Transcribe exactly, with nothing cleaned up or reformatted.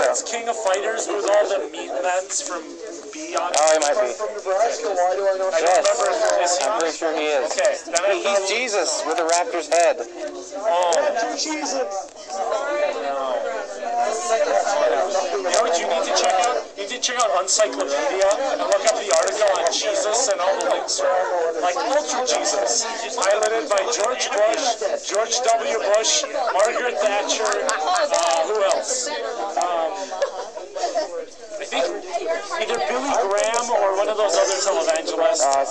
That's King of Fighters with all the meat mens from Beyond. Oh, he might be. From Nebraska, why do I know? I don't remember. Is he I'm on? pretty sure he is. Okay, then I He, he's Jesus with a raptor's head. Oh. Jesus. You know what you need to check out? You need to check out Uncyclopedia and look up the article on Jesus, and all the links are like Ultra Jesus, piloted by George Bush, George W. Bush, Margaret Thatcher, uh, who else? Um, I think either Billy Graham or one of those other televangelists. Uh,